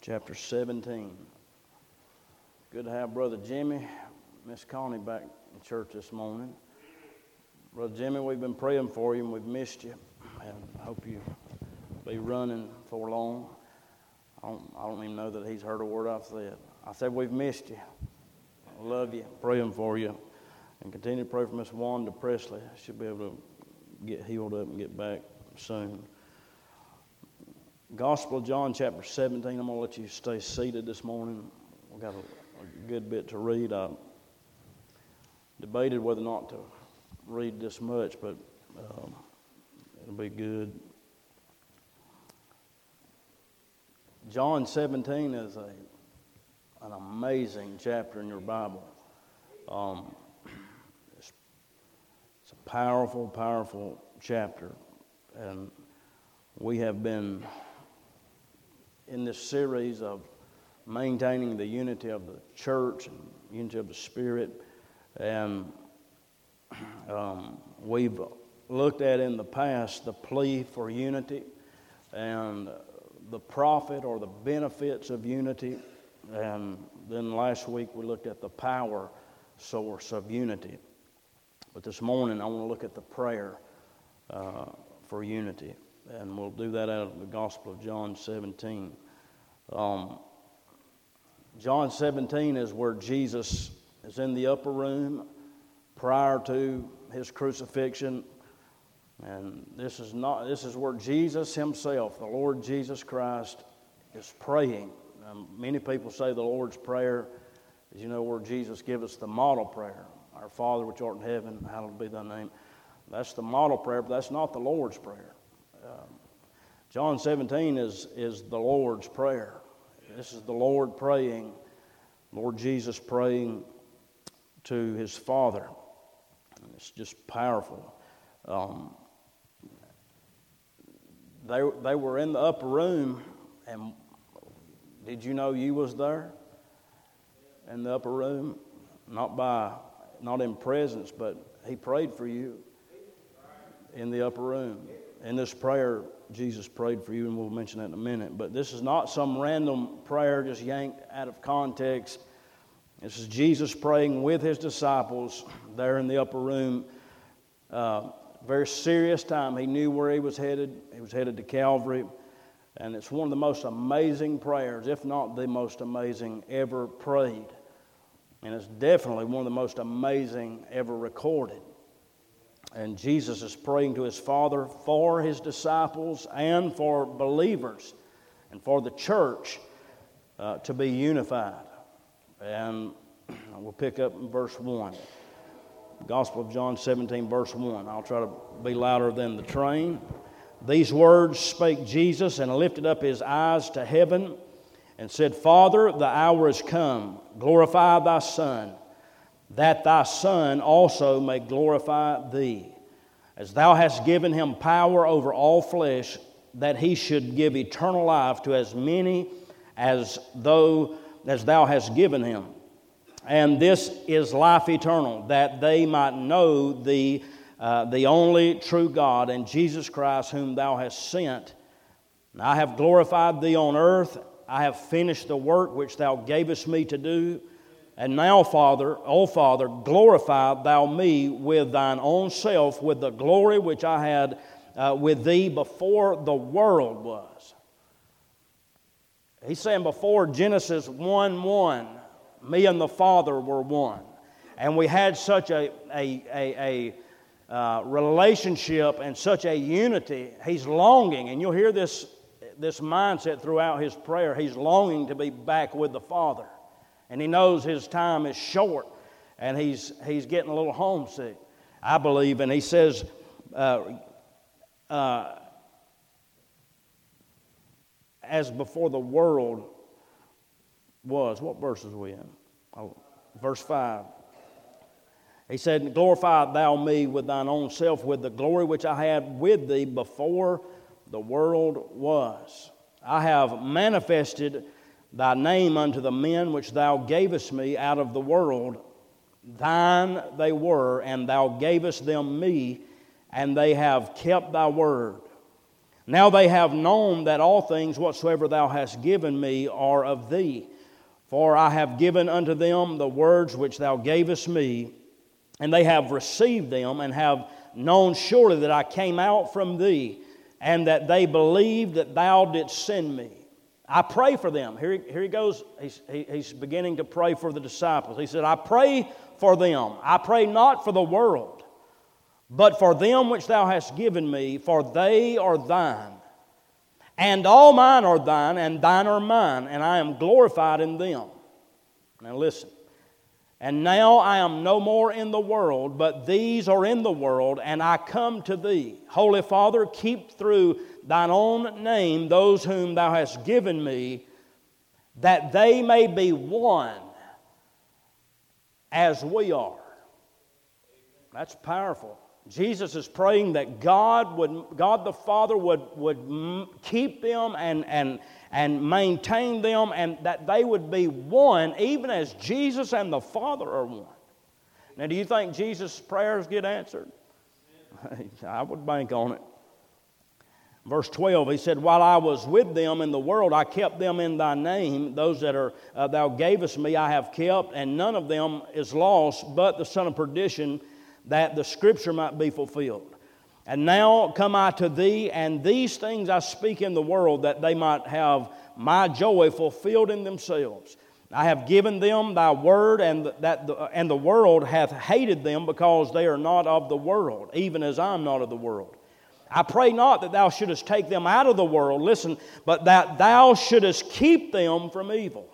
chapter 17. Good to have Brother Jimmy, Miss Connie back in church this morning. Brother Jimmy, we've been praying for you and we've missed you, and I hope you be running for long. I don't even know that he's heard a word I've said. I said we've missed you. I love you, praying for you, and continue to pray for Miss Wanda Presley. She'll be able to get healed up and get back soon. Gospel of John, chapter 17. I'm going to let you stay seated this morning. We've got a good bit to read. I debated whether or not to read this much, but it'll be good. John 17 is an amazing chapter in your Bible. It's a powerful, powerful chapter, and we have been in this series of maintaining the unity of the church and unity of the Spirit, and we've looked at in the past the plea for unity and the profit or the benefits of unity, and then last week we looked at the power source of unity. But this morning I want to look at the prayer for unity, and we'll do that out of the Gospel of John 17. John 17 is where Jesus is in the upper room prior to his crucifixion, and this is where Jesus himself, the Lord Jesus Christ, is praying. Many people say the Lord's Prayer is, where Jesus gives us the model prayer. Our Father which art in heaven, hallowed be thy name. That's the model prayer, but that's not the Lord's Prayer. John 17 is the Lord's Prayer. This is the Lord praying, Lord Jesus praying to his Father. And it's just powerful. They were in the upper room, and did you know you was there in the upper room? Not in presence, but he prayed for you in the upper room. In this prayer, Jesus prayed for you, and we'll mention that in a minute. But this is not some random prayer just yanked out of context. This is Jesus praying with his disciples there in the upper room. Very serious time. He knew where he was headed. He was headed to Calvary. And it's one of the most amazing prayers, if not the most amazing ever prayed. And it's definitely one of the most amazing ever recorded. And Jesus is praying to his Father for his disciples and for believers and for the church to be unified. And we'll pick up in verse 1. Gospel of John 17, verse 1. I'll try to be louder than the train. These words spake Jesus and lifted up his eyes to heaven and said, Father, the hour is come. Glorify thy Son, that thy Son also may glorify thee, as thou hast given him power over all flesh, that he should give eternal life to as many as thou hast given him. And this is life eternal, that they might know thee, the only true God, and Jesus Christ whom thou hast sent. And I have glorified thee on earth. I have finished the work which thou gavest me to do. And now, Father, O Father, glorify thou me with thine own self, with the glory which I had with thee before the world was. He's saying before Genesis 1:1, me and the Father were one. And we had such a relationship and such a unity. He's longing, and you'll hear this mindset throughout his prayer. He's longing to be back with the Father. And he knows his time is short, and he's getting a little homesick, I believe. And he says, as before the world was. What verse is we in? Verse 5. He said, glorify thou me with thine own self, with the glory which I had with thee before the world was. I have manifested thy name unto the men which thou gavest me out of the world. Thine they were, and thou gavest them me, and they have kept thy word. Now they have known that all things whatsoever thou hast given me are of thee. For I have given unto them the words which thou gavest me, and they have received them, and have known surely that I came out from thee, and that they believed that thou didst send me. I pray for them. Here he goes. He's beginning to pray for the disciples. He said, I pray for them. I pray not for the world, but for them which thou hast given me, for they are thine. And all mine are thine, and thine are mine, and I am glorified in them. Now listen. And now I am no more in the world, but these are in the world, and I come to thee. Holy Father, keep through thine own name those whom thou hast given me, that they may be one as we are. That's powerful. Jesus is praying that God the Father would keep them and maintain them, and that they would be one, even as Jesus and the Father are one. Now, do you think Jesus' prayers get answered? I would bank on it. Verse 12, he said, while I was with them in the world, I kept them in thy name. Those that are thou gavest me I have kept, and none of them is lost, but the son of perdition, that the scripture might be fulfilled. And now come I to thee, and these things I speak in the world, that they might have my joy fulfilled in themselves. I have given them thy word, and the world hath hated them, because they are not of the world, even as I am not of the world. I pray not that thou shouldest take them out of the world, listen, but that thou shouldest keep them from evil.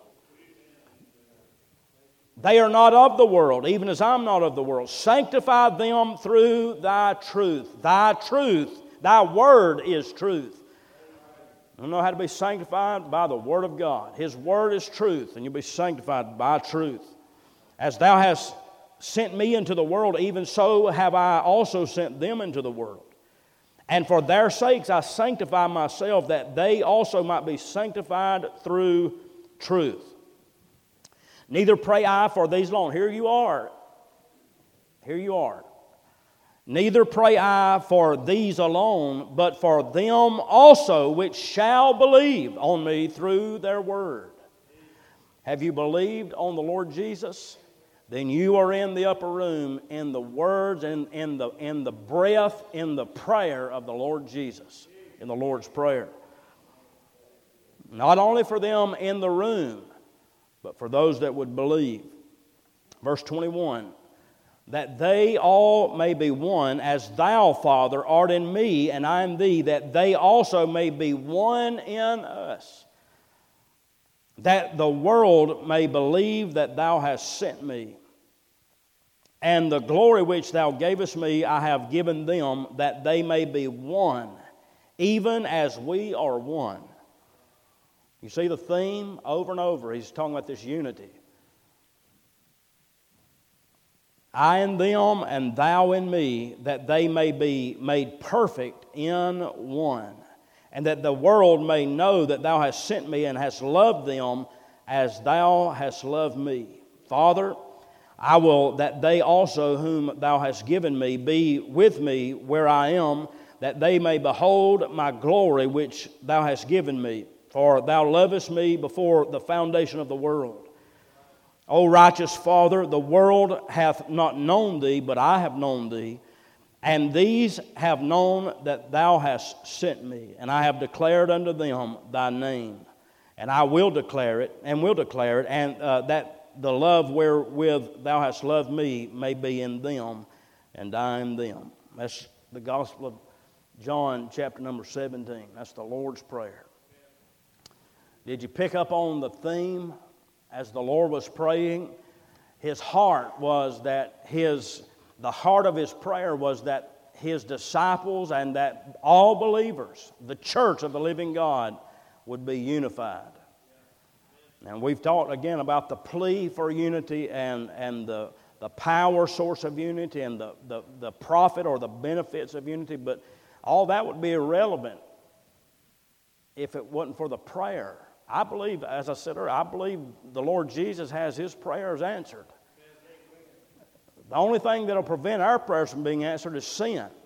They are not of the world, even as I'm not of the world. Sanctify them through thy truth. Thy truth, thy word is truth. You know how to be sanctified? By the word of God. His word is truth, and you'll be sanctified by truth. As thou hast sent me into the world, even so have I also sent them into the world. And for their sakes I sanctify myself, that they also might be sanctified through truth. Neither pray I for these alone. Here you are. Here you are. Neither pray I for these alone, but for them also which shall believe on me through their word. Have you believed on the Lord Jesus? Then you are in the upper room in the words and in the breath, in the prayer of the Lord Jesus, in the Lord's Prayer. Not only for them in the room, but for those that would believe. Verse 21, that they all may be one, as thou, Father, art in me, and I in thee, that they also may be one in us, that the world may believe that thou hast sent me. And the glory which thou gavest me I have given them, that they may be one, even as we are one. You see the theme over and over. He's talking about this unity. I in them and thou in me, that they may be made perfect in one, and that the world may know that thou hast sent me and hast loved them as thou hast loved me. Father, I will that they also whom thou hast given me be with me where I am, that they may behold my glory which thou hast given me. For thou lovest me before the foundation of the world. O righteous Father, the world hath not known thee, but I have known thee. And these have known that thou hast sent me. And I have declared unto them thy name. And I will declare it, and that the love wherewith thou hast loved me may be in them, and I in them. That's the Gospel of John, chapter number 17. That's the Lord's Prayer. Did you pick up on the theme as the Lord was praying? His heart was that the heart of his prayer was that his disciples and that all believers, the church of the living God, would be unified. And we've talked again about the plea for unity and the power source of unity and the profit or the benefits of unity, but all that would be irrelevant if it wasn't for the prayer. I believe, as I said earlier, I believe the Lord Jesus has his prayers answered. The only thing that will prevent our prayers from being answered is sin.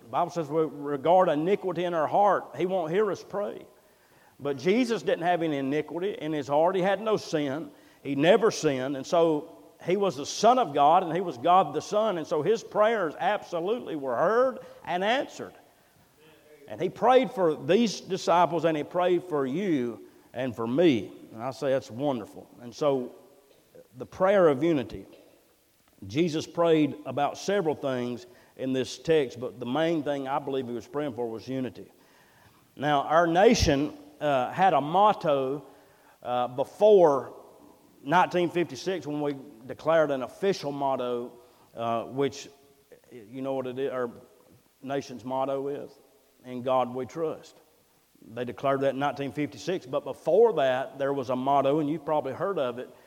The Bible says we regard iniquity in our heart. He won't hear us pray. But Jesus didn't have any iniquity in his heart. He had no sin. He never sinned. And so he was the Son of God, and he was God the Son. And so his prayers absolutely were heard and answered. And he prayed for these disciples, and he prayed for you and for me. And I say that's wonderful. And so the prayer of unity. Jesus prayed about several things in this text, but the main thing I believe he was praying for was unity. Now, our nation had a motto before 1956 when we declared an official motto, which, you know what it is, our nation's motto is? In God we trust. They declared that in 1956, but before that there was a motto, and you've probably heard of it,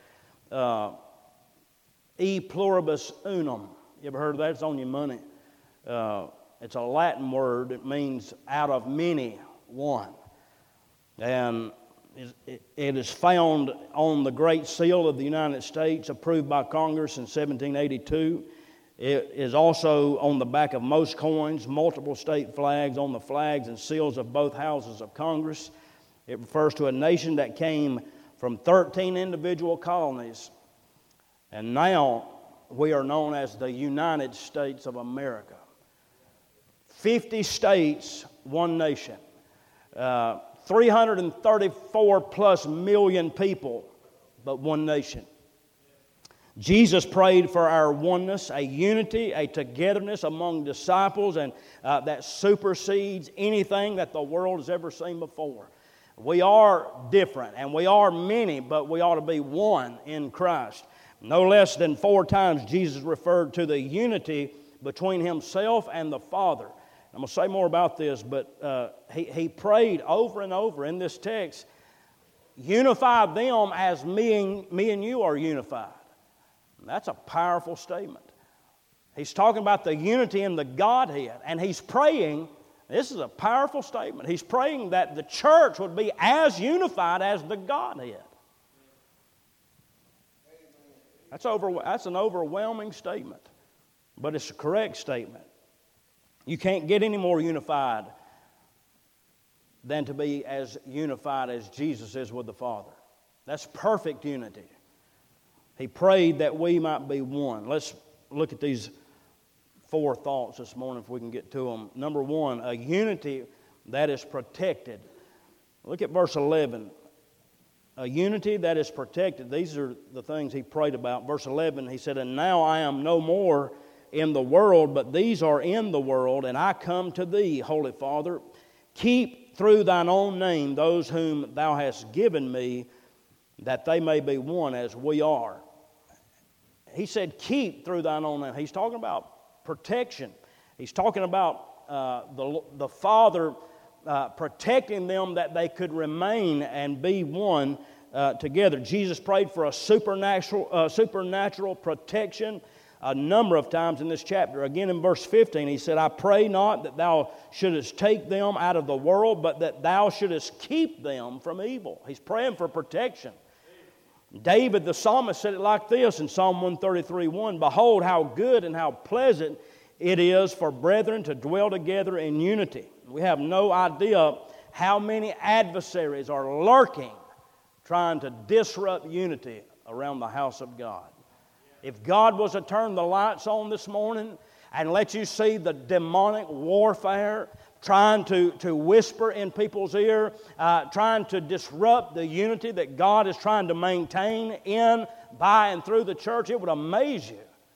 E pluribus unum. You ever heard of that? It's on your money. It's a Latin word. It means out of many, one. And it is found on the Great Seal of the United States, approved by Congress in 1782. It is also on the back of most coins, multiple state flags, on the flags and seals of both houses of Congress. It refers to a nation that came from 13 individual colonies. And now we are known as the United States of America. 50 states, one nation. 334 plus million people, but one nation. Jesus prayed for our oneness, a unity, a togetherness among disciples, and that supersedes anything that the world has ever seen before. We are different, and we are many, but we ought to be one in Christ. No less than 4 times Jesus referred to the unity between himself and the Father. I'm going to say more about this, but he prayed over and over in this text, unify them as me and you are unified. That's a powerful statement. He's talking about the unity in the Godhead, and he's praying, this is a powerful statement, he's praying that the church would be as unified as the Godhead. That's an overwhelming statement, but it's a correct statement. You can't get any more unified than to be as unified as Jesus is with the Father. That's perfect unity. He prayed that we might be one. Let's look at these 4 thoughts this morning if we can get to them. Number 1, a unity that is protected. Look at verse 11. A unity that is protected. These are the things he prayed about. Verse 11, he said, "And now I am no more in the world, but these are in the world, and I come to thee, Holy Father. Keep through thine own name those whom thou hast given me, that they may be one as we are." He said, keep through thine own name. He's talking about protection. He's talking about the Father protecting them that they could remain and be one together. Jesus prayed for a supernatural protection a number of times in this chapter. Again in verse 15 he said, "I pray not that thou shouldest take them out of the world, but that thou shouldest keep them from evil." He's praying for protection. David the psalmist said it like this in Psalm 133:1, "Behold how good and how pleasant it is for brethren to dwell together in unity." We have no idea how many adversaries are lurking trying to disrupt unity around the house of God. If God was to turn the lights on this morning and let you see the demonic warfare trying to whisper in people's ear, trying to disrupt the unity that God is trying to maintain in, by, and through the church, it would amaze you.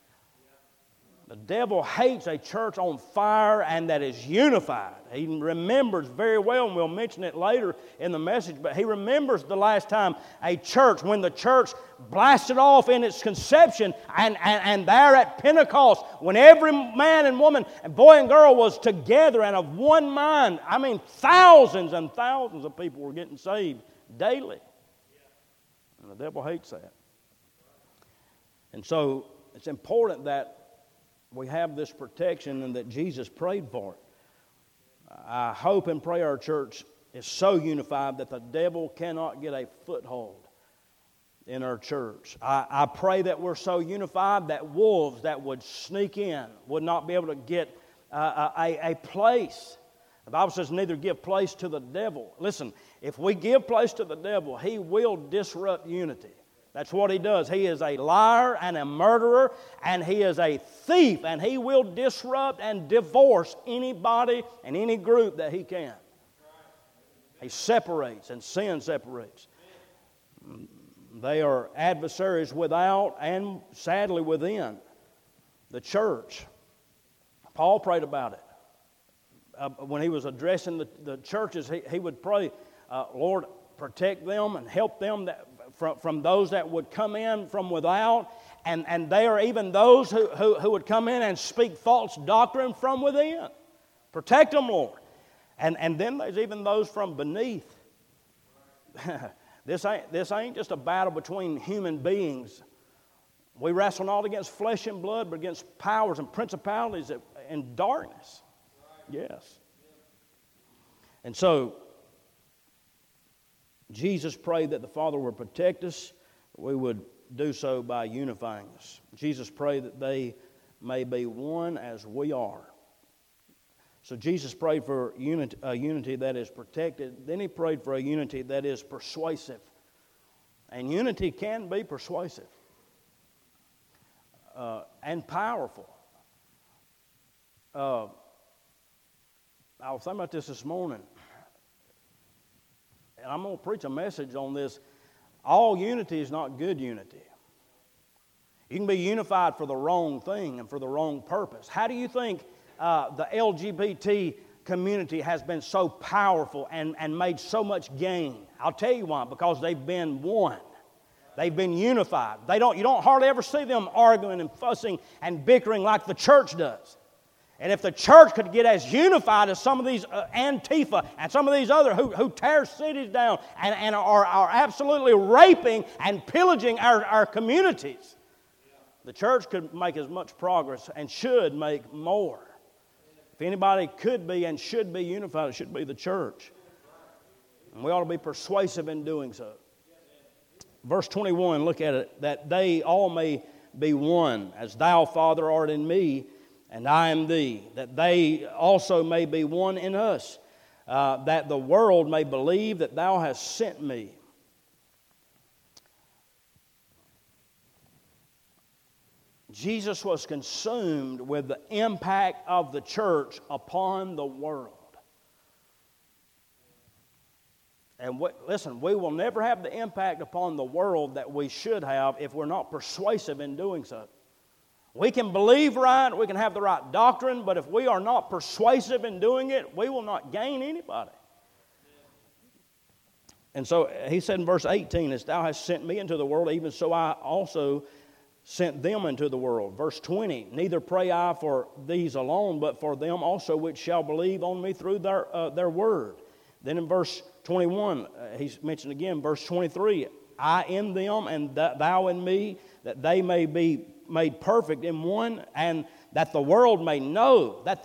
The devil hates a church on fire and that is unified. He remembers very well, and we'll mention it later in the message, but he remembers the last time a church, when the church blasted off in its conception, and there at Pentecost, when every man and woman and boy and girl was together and of one mind. I mean, thousands and thousands of people were getting saved daily. And the devil hates that. And so it's important that we have this protection and that Jesus prayed for it. I hope and pray our church is so unified that the devil cannot get a foothold in our church. I pray that we're so unified that wolves that would sneak in would not be able to get a place. The Bible says neither give place to the devil. Listen, if we give place to the devil, he will disrupt unity. That's what he does. He is a liar and a murderer, and he is a thief, and he will disrupt and divorce anybody and any group that he can. He separates, and sin separates. They are adversaries without and sadly within the church. Paul prayed about it. When he was addressing the churches, he would pray, Lord, protect them and help them from those that would come in from without. And there are even those who would come in and speak false doctrine from within. Protect them, Lord. And then there's even those from beneath. This ain't just a battle between human beings. We wrestle not against flesh and blood, but against powers and principalities in darkness. Yes. And so, Jesus prayed that the Father would protect us. We would do so by unifying us. Jesus prayed that they may be one as we are. So Jesus prayed for a unity that is protected. Then he prayed for a unity that is persuasive. And unity can be persuasive and powerful. I was thinking about this morning, and I'm going to preach a message on this. All unity is not good unity. You can be unified for the wrong thing and for the wrong purpose. How do you think the LGBT community has been so powerful and made so much gain? I'll tell you why. Because they've been one. They've been unified. You don't hardly ever see them arguing and fussing and bickering like the church does. And if the church could get as unified as some of these Antifa and some of these other who tear cities down and are absolutely raping and pillaging our communities, the church could make as much progress and should make more. If anybody could be and should be unified, it should be the church. And we ought to be persuasive in doing so. Verse 21, look at it. That they all may be one, as thou, Father, art in me, and I am thee. That they also may be one in us, that the world may believe that thou hast sent me. Jesus was consumed with the impact of the church upon the world. And listen, we will never have the impact upon the world that we should have if we're not persuasive in doing so. We can believe right, we can have the right doctrine, but if we are not persuasive in doing it, we will not gain anybody. And so he said in verse 18, as thou hast sent me into the world, even so I also sent them into the world. Verse 20, neither pray I for these alone, but for them also which shall believe on me through their word. Then in verse 21, he's mentioned again, verse 23, I in them and thou in me, that they may be made perfect in one, and that the world may know, that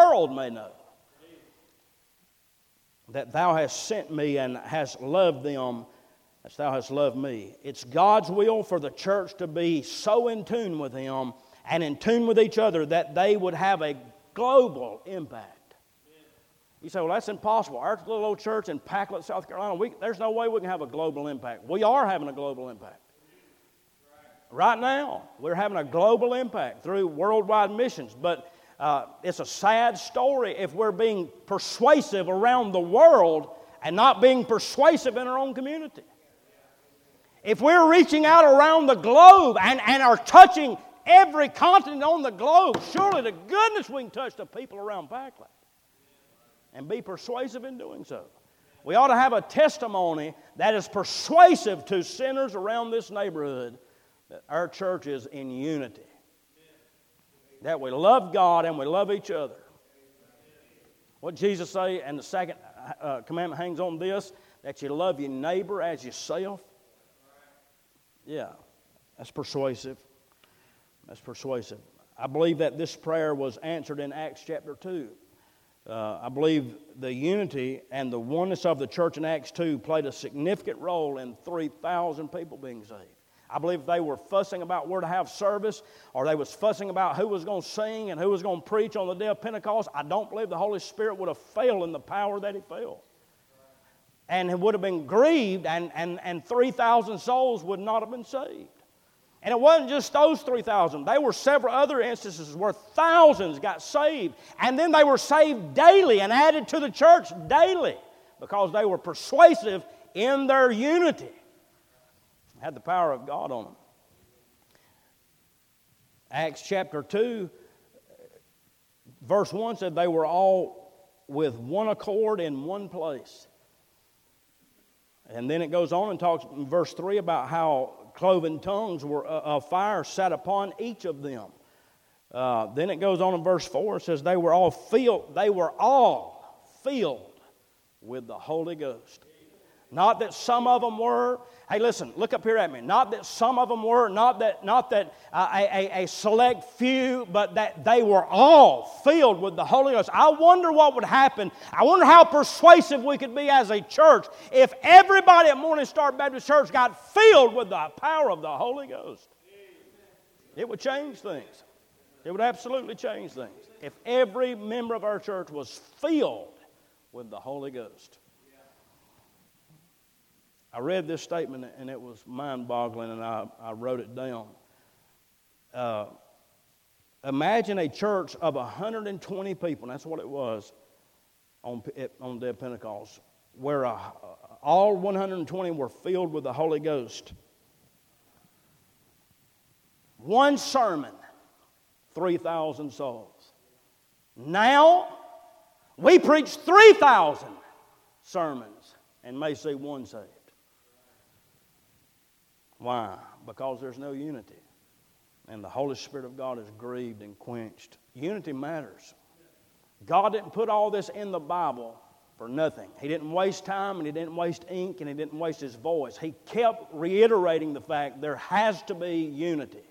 thou hast sent me and hast loved them as thou hast loved me. It's God's will for the church to be so in tune with Him and in tune with each other that they would have a global impact. You say, well, that's impossible. Our little old church in Packlet, South Carolina, there's no way we can have a global impact. We are having a global impact. Right now, we're having a global impact through worldwide missions. But it's a sad story if we're being persuasive around the world and not being persuasive in our own community. If we're reaching out around the globe and are touching every continent on the globe, surely to goodness we can touch the people around Packlet and be persuasive in doing so. We ought to have a testimony that is persuasive to sinners around this neighborhood that our church is in unity. That we love God and we love each other. What did Jesus say? And the second commandment hangs on this, that you love your neighbor as yourself. Yeah, that's persuasive. That's persuasive. I believe that this prayer was answered in Acts chapter 2. I believe the unity and the oneness of the church in Acts 2 played a significant role in 3,000 people being saved. I believe if they were fussing about where to have service, or they was fussing about who was going to sing and who was going to preach on the day of Pentecost, I don't believe the Holy Spirit would have failed in the power that He fell. And it would have been grieved, and 3,000 souls would not have been saved. And it wasn't just those 3,000. There were several other instances where thousands got saved. And then they were saved daily and added to the church daily because they were persuasive in their unity. Had the power of God on them. Acts chapter 2, verse 1 said they were all with one accord in one place. And then it goes on and talks in verse 3 about how cloven tongues were of fire sat upon each of them. Then it goes on in verse 4, it says they were all filled with the Holy Ghost. Not that some of them were. Hey, listen, look up here at me. Not that some of them were, not that a select few, but that they were all filled with the Holy Ghost. I wonder what would happen. I wonder how persuasive we could be as a church if everybody at Morning Star Baptist Church got filled with the power of the Holy Ghost. It would change things. It would absolutely change things if every member of our church was filled with the Holy Ghost. I read this statement and it was mind-boggling, and I wrote it down. Imagine a church of 120 people, and that's what it was on the day of Pentecost, where all 120 were filled with the Holy Ghost. One sermon, 3,000 souls. Now, we preach 3,000 sermons and may see one saved. Why? Because there's no unity. And the Holy Spirit of God is grieved and quenched. Unity matters. God didn't put all this in the Bible for nothing. He didn't waste time, and He didn't waste ink, and He didn't waste His voice. He kept reiterating the fact there has to be unity.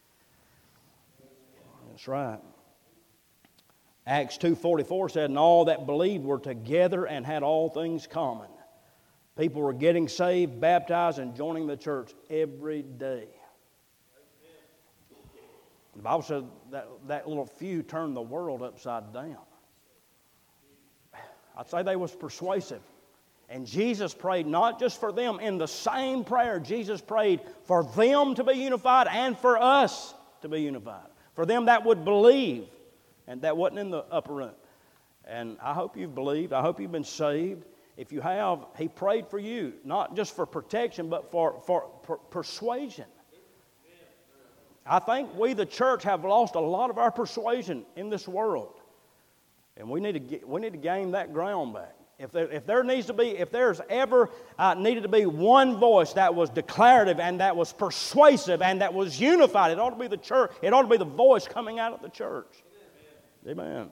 That's right. Acts 2:44 said, and all that believed were together and had all things common. People were getting saved, baptized, and joining the church every day. The Bible says that little few turned the world upside down. I'd say they was persuasive. And Jesus prayed not just for them. In the same prayer, Jesus prayed for them to be unified and for us to be unified. For them that would believe, and that wasn't in the upper room. And I hope you've believed. I hope you've been saved. If you have, He prayed for you, not just for protection, but for persuasion. I think we, the church, have lost a lot of our persuasion in this world, and we need to gain that ground back. If there's ever needed to be one voice that was declarative and that was persuasive and that was unified, it ought to be the church. It ought to be the voice coming out of the church. Amen.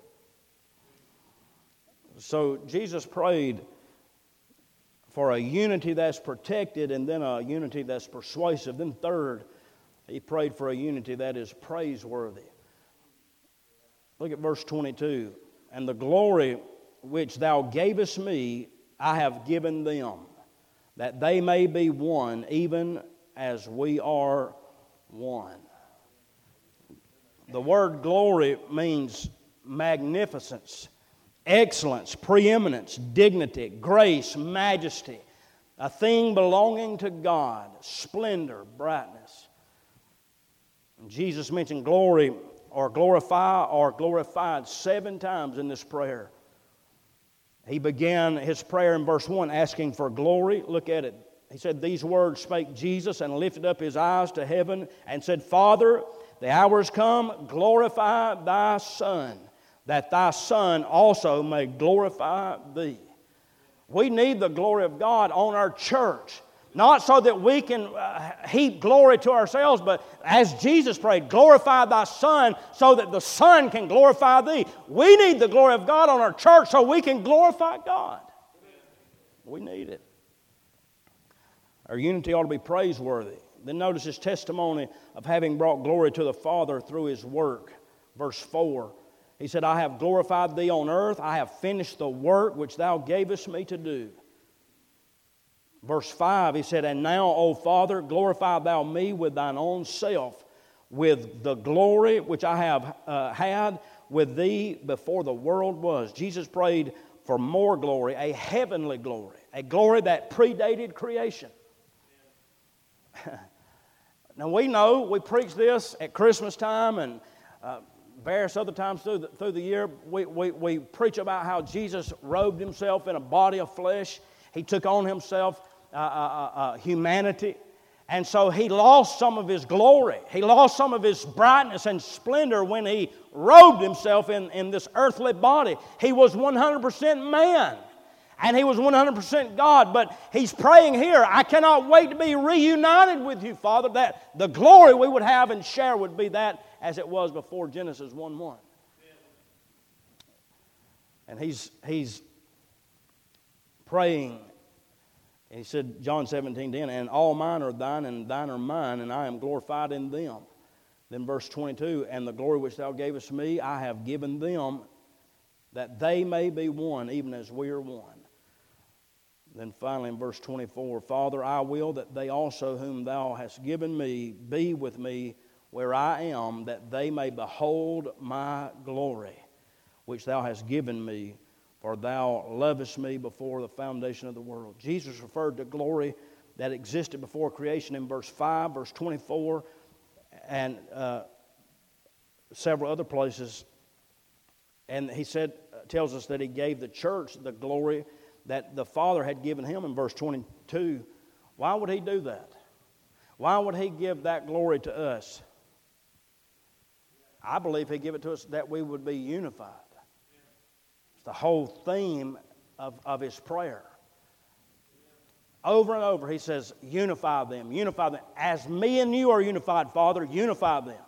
So Jesus prayed for a unity that's protected and then a unity that's persuasive. Then third, He prayed for a unity that is praiseworthy. Look at verse 22. And the glory which Thou gavest me, I have given them, that they may be one, even as we are one. The word glory means magnificence, excellence, preeminence, dignity, grace, majesty, a thing belonging to God, splendor, brightness. And Jesus mentioned glory or glorify or glorified 7 times in this prayer. He began his prayer in verse 1 asking for glory. Look at it. He said, these words spake Jesus and lifted up His eyes to heaven and said, Father, the hour is come, glorify Thy Son, that Thy Son also may glorify Thee. We need the glory of God on our church. Not so that we can heap glory to ourselves, but as Jesus prayed, glorify Thy Son so that the Son can glorify Thee. We need the glory of God on our church so we can glorify God. We need it. Our unity ought to be praiseworthy. Then notice His testimony of having brought glory to the Father through His work. Verse 4, He said, I have glorified Thee on earth. I have finished the work which Thou gavest me to do. Verse 5, he said, "And now, O Father, glorify thou me with thine own self, with the glory which I have had with thee before the world was." Jesus prayed for more glory, a heavenly glory, a glory that predated creation. Now we know, we preach this at Christmas time and various other times through the year. We preach about how Jesus robed himself in a body of flesh. He took on himself humanity. And so he lost some of his glory. He lost some of his brightness and splendor when he robed himself in this earthly body. He was 100% man. And he was 100% God. But he's praying here, "I cannot wait to be reunited with you, Father, that the glory we would have and share would be that as it was before Genesis 1:1. And he's praying. He said, John 17:10, "And all mine are thine, and thine are mine, and I am glorified in them." Then verse 22, "And the glory which thou gavest me, I have given them, that they may be one, even as we are one." Then finally in verse 24, "Father, I will that they also whom thou hast given me be with me where I am, that they may behold my glory, which thou hast given me, for thou lovest me before the foundation of the world." Jesus referred to glory that existed before creation in verse 5, verse 24, and several other places. And he tells us that he gave the church the glory that the Father had given him in verse 22. Why would he do that? Why would he give that glory to us? I believe he gave it to us that we would be unified. It's the whole theme of his prayer. Over and over he says, "Unify them, unify them. As me and you are unified, Father, unify them."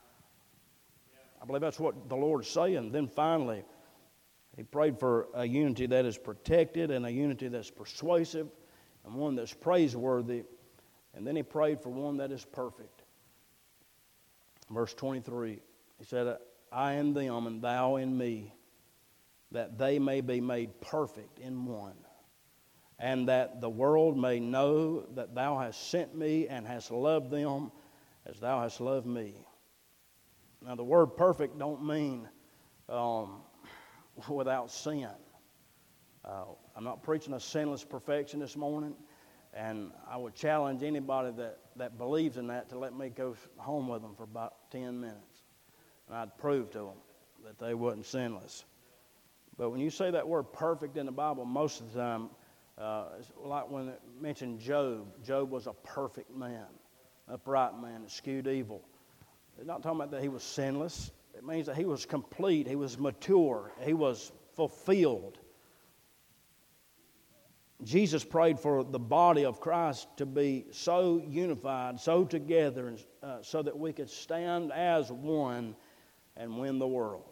I believe that's what the Lord's saying. Then finally, he prayed for a unity that is protected and a unity that's persuasive and one that's praiseworthy. And then he prayed for one that is perfect. Verse 23, he said, "I in them and thou in me, that they may be made perfect in one, and that the world may know that thou hast sent me and hast loved them as thou hast loved me." Now the word perfect don't mean without sin. I'm not preaching a sinless perfection this morning, and I would challenge anybody that believes in that to let me go home with them for about 10 minutes, and I'd prove to them that they wasn't sinless. But when you say that word perfect in the Bible, most of the time, it's like when it mentioned Job. Job was a perfect man, upright man, eschewed evil. It's not talking about that he was sinless. It means that he was complete, he was mature, he was fulfilled. Jesus prayed for the body of Christ to be so unified, so together, so that we could stand as one and win the world.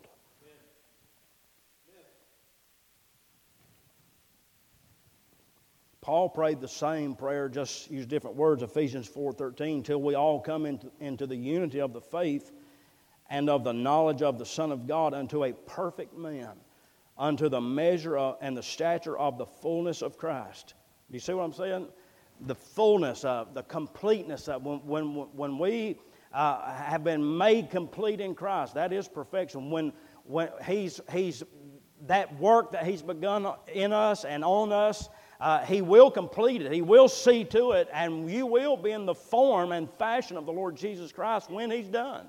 Paul prayed the same prayer, just used different words, Ephesians 4:13, "Till we all come into the unity of the faith and of the knowledge of the Son of God, unto a perfect man, unto the measure and the stature of the fullness of Christ." Do you see what I'm saying? The fullness of, the completeness of, when we have been made complete in Christ, that is perfection. When he's that work that he's begun in us and on us, he will complete it. He will see to it, and you will be in the form and fashion of the Lord Jesus Christ when he's done.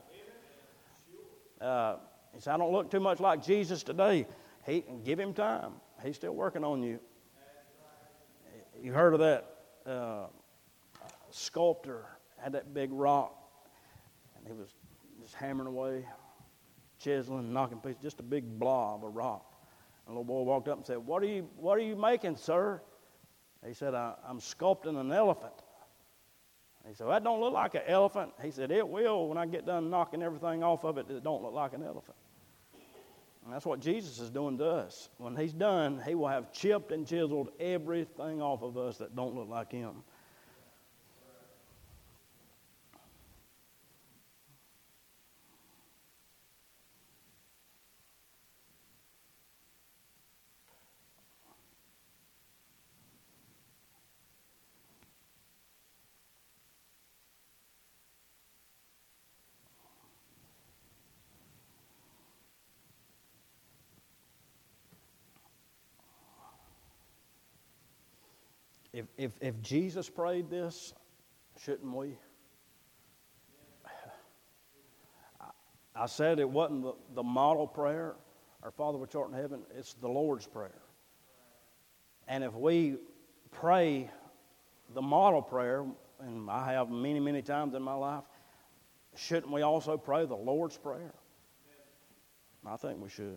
He said, "I don't look too much like Jesus today." Give him time. He's still working on you. You heard of that sculptor, had that big rock, and he was just hammering away, chiseling, knocking pieces, just a big blob of rock. And a little boy walked up and said, What are you making, sir?" He said, "I'm sculpting an elephant." He said, "Well, that don't look like an elephant." He said, "It will when I get done knocking everything off of it that don't look like an elephant." And that's what Jesus is doing to us. When he's done, he will have chipped and chiseled everything off of us that don't look like him. If Jesus prayed this, shouldn't we? I said it wasn't the model prayer, our Father which art in heaven, it's the Lord's Prayer. And if we pray the model prayer, and I have many, many times in my life, shouldn't we also pray the Lord's Prayer? I think we should.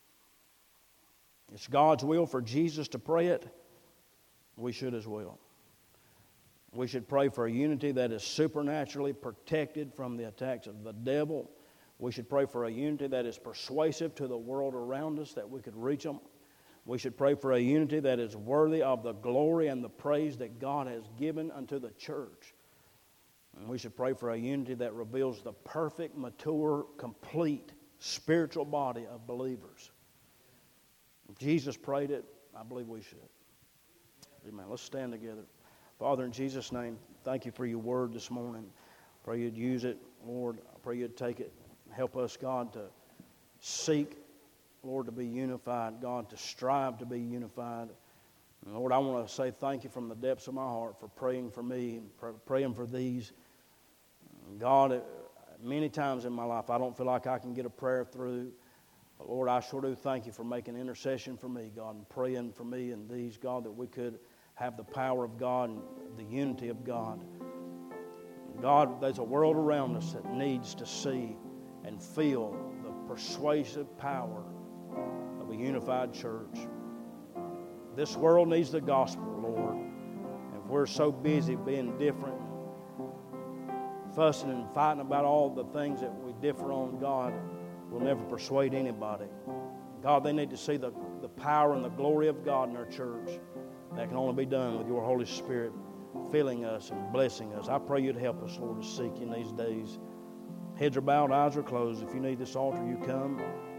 It's God's will for Jesus to pray it. We should as well. We should pray for a unity that is supernaturally protected from the attacks of the devil. We should pray for a unity that is persuasive to the world around us, that we could reach them. We should pray for a unity that is worthy of the glory and the praise that God has given unto the church. And we should pray for a unity that reveals the perfect, mature, complete spiritual body of believers. If Jesus prayed it, I believe we should. Amen. Let's stand together. Father, in Jesus' name, thank you for your word this morning. Pray you'd use it, Lord. I pray you'd take it. Help us, God, to seek, Lord, to be unified. God, to strive to be unified. And Lord, I want to say thank you from the depths of my heart for praying for me and praying for these. God, many times in my life, I don't feel like I can get a prayer through. But Lord, I sure do thank you for making intercession for me, God, and praying for me and these, God, that we could have the power of God and the unity of God. God, there's a world around us that needs to see and feel the persuasive power of a unified church. This world needs the gospel, Lord. If we're so busy being different, fussing and fighting about all the things that we differ on, God, we'll never persuade anybody. God, they need to see the power and the glory of God in our church. That can only be done with your Holy Spirit filling us and blessing us. I pray you'd help us, Lord, to seek you in these days. Heads are bowed, eyes are closed. If you need this altar, you come.